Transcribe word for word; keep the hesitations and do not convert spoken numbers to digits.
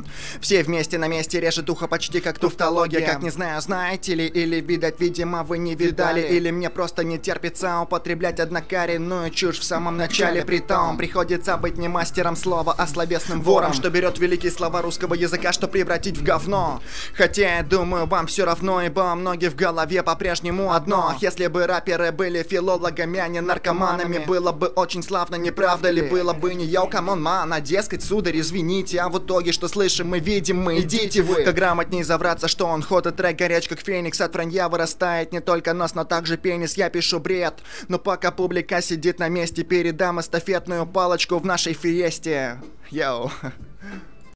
Все вместе на месте, режет ухо почти как туфтология. Как не знаю, знаете ли, или видать, видимо, вы не видали, или мне просто не терпится употреблять однокоренную чушь в самом начале. Притом приходится быть не мастером слова, а словесным вором, что берет великие слова русского языка, что превратить в говно. Хотя я думаю, вам все равно, ибо многие в голове по-прежнему одно. Если бы рэперы были филологами, а не наркоманами, было бы очень славно, не правда ли? Было бы не йоу, камон, ман, а дескать, сударь, извините, а в итоге, что слышим мы, видим мы, идите вы. Как грамотней завраться, что он ход и трек горяч, как феникс, от вранья вырастает не только нос, но также пенис. Я пишу бред, но пока публика сидит на месте, передам эстафетную палочку в нашей фиесте. Йоу.